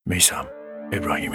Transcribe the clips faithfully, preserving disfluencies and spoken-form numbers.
میثم ابراهیمی.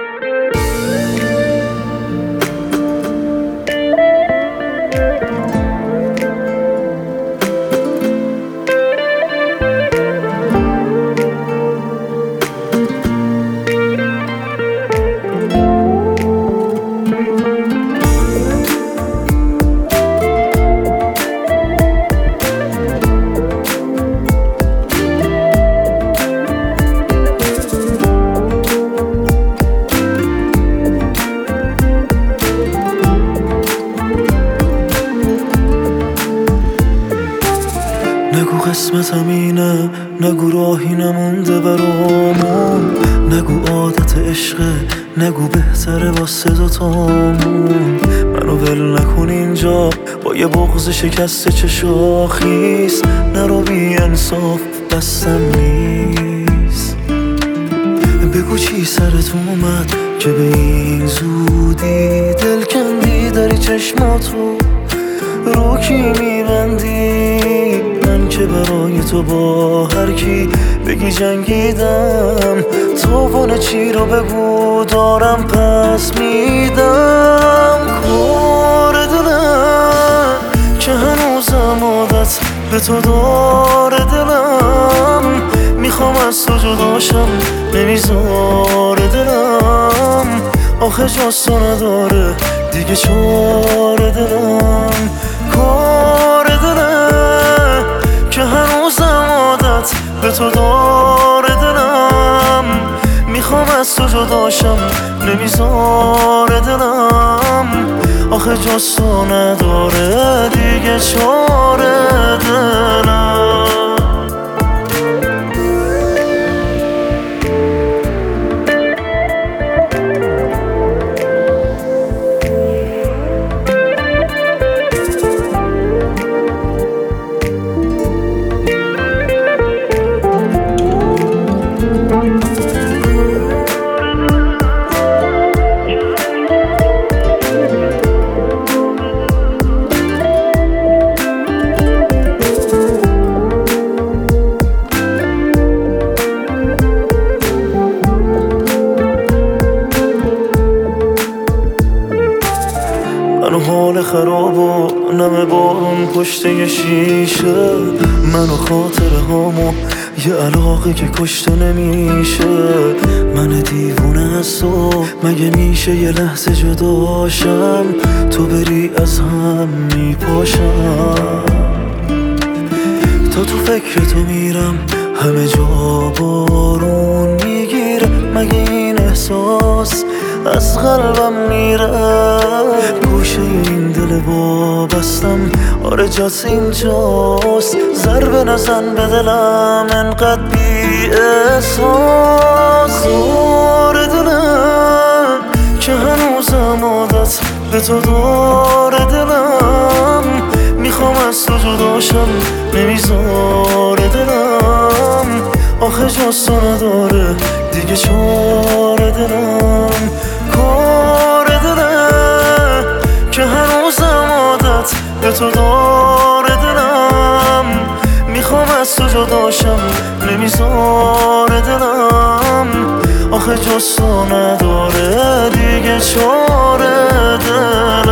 نگو قسمتم اینه، نگو راهی نمونده برامون، نگو عادت عشقه، نگو بهتره واسه دوتامون. منو ول نکن اینجا با یه بغض شکسته چشاخیز، نرو بی انصاف دستم نیست. بگو چی سرت اومد که به این زودی دل کندی داری چشماتو رو کی میبندی؟ من که برای تو با هر کی بگی جنگیدم، تو چی رو بگو دارم پس میدم. کار دلم که هنوزم عادت به تو داره، دلم میخوام از تو جداشم نمیذاره دلم، آخه جز تو نداره دیگه چاره دلم. کار دلم که هنوزم عادت به تو داره، دلم میخوام از تو جداشم نمیذاره دلم، آخه جز تو نداره دیگه چاره دلم. منو حال خراب و نم بارون پشت یه شیشه، منو خاطره هامو یه علاقه که کشته نمیشه. من دیوونه از تو مگه میشه یه لحظه جداشم، تو بری از هم میپاشم. تا تو فکر تو میرم همه جا بارون میگیره، مگه این احساس از قلبم میره؟ گوشه این دل وابستم آره جاس اینجاست، ضربه نزن به دلم انقدر بی احساس. کار دلم که هنوزم عادت به تو داره، دلم میخوام از تو جداشم نمیذاره دلم، آخه جز تو نداره دیگه چاره دلم. کار دلم که هنوزم عادت به تو داره، دلم میخوام از تو جداشم نمیذاره دلم، آخه جز تو نداره دیگه چاره دلم.